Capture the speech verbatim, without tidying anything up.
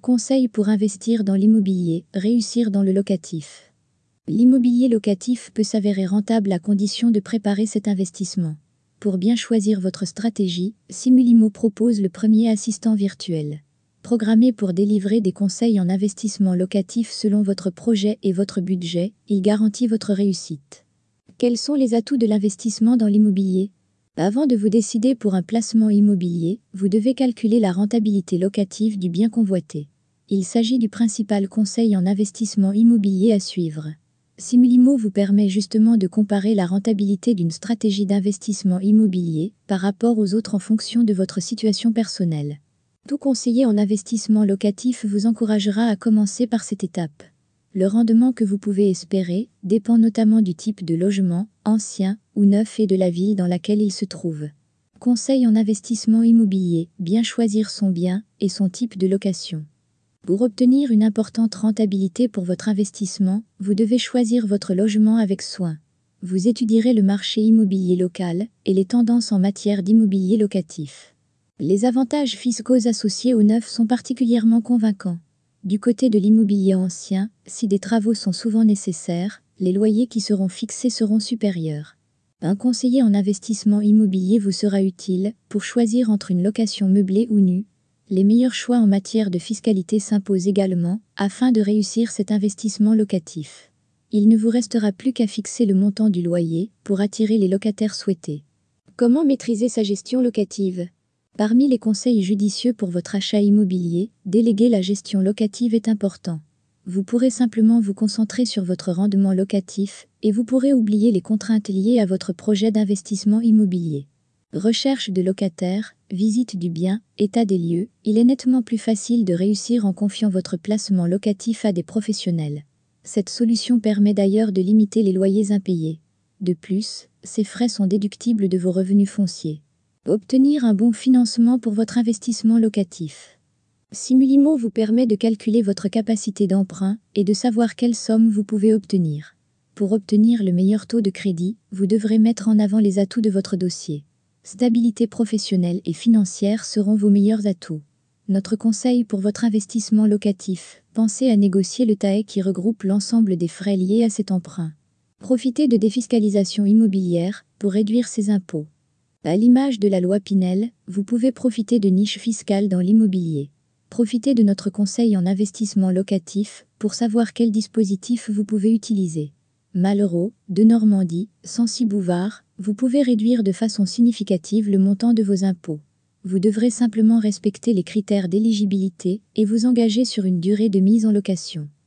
Conseils pour investir dans l'immobilier, réussir dans le locatif. L'immobilier locatif peut s'avérer rentable à condition de préparer cet investissement. Pour bien choisir votre stratégie, Simulimo propose le premier assistant virtuel. Programmé pour délivrer des conseils en investissement locatif selon votre projet et votre budget, il garantit votre réussite. Quels sont les atouts de l'investissement dans l'immobilier? Avant de vous décider pour un placement immobilier, vous devez calculer la rentabilité locative du bien convoité. Il s'agit du principal conseil en investissement immobilier à suivre. Simulimo vous permet justement de comparer la rentabilité d'une stratégie d'investissement immobilier par rapport aux autres en fonction de votre situation personnelle. Tout conseiller en investissement locatif vous encouragera à commencer par cette étape. Le rendement que vous pouvez espérer dépend notamment du type de logement, ancien ou neuf, et de la ville dans laquelle il se trouve. Conseil en investissement immobilier, bien choisir son bien et son type de location. Pour obtenir une importante rentabilité pour votre investissement, vous devez choisir votre logement avec soin. Vous étudierez le marché immobilier local et les tendances en matière d'immobilier locatif. Les avantages fiscaux associés au neuf sont particulièrement convaincants. Du côté de l'immobilier ancien, si des travaux sont souvent nécessaires, les loyers qui seront fixés seront supérieurs. Un conseiller en investissement immobilier vous sera utile pour choisir entre une location meublée ou nue. Les meilleurs choix en matière de fiscalité s'imposent également, afin de réussir cet investissement locatif. Il ne vous restera plus qu'à fixer le montant du loyer pour attirer les locataires souhaités. Comment maîtriser sa gestion locative? Parmi les conseils judicieux pour votre achat immobilier, déléguer la gestion locative est important. Vous pourrez simplement vous concentrer sur votre rendement locatif et vous pourrez oublier les contraintes liées à votre projet d'investissement immobilier. Recherche de locataires, visite du bien, état des lieux, il est nettement plus facile de réussir en confiant votre placement locatif à des professionnels. Cette solution permet d'ailleurs de limiter les loyers impayés. De plus, ces frais sont déductibles de vos revenus fonciers. Obtenir un bon financement pour votre investissement locatif. Simulimo vous permet de calculer votre capacité d'emprunt et de savoir quelle somme vous pouvez obtenir. Pour obtenir le meilleur taux de crédit, vous devrez mettre en avant les atouts de votre dossier. Stabilité professionnelle et financière seront vos meilleurs atouts. Notre conseil pour votre investissement locatif, pensez à négocier le T A E qui regroupe l'ensemble des frais liés à cet emprunt. Profitez de défiscalisation immobilière pour réduire ses impôts. À l'image de la loi Pinel, vous pouvez profiter de niches fiscales dans l'immobilier. Profitez de notre conseil en investissement locatif pour savoir quel dispositif vous pouvez utiliser. Malraux, de Normandie, Censi-Bouvard, vous pouvez réduire de façon significative le montant de vos impôts. Vous devrez simplement respecter les critères d'éligibilité et vous engager sur une durée de mise en location.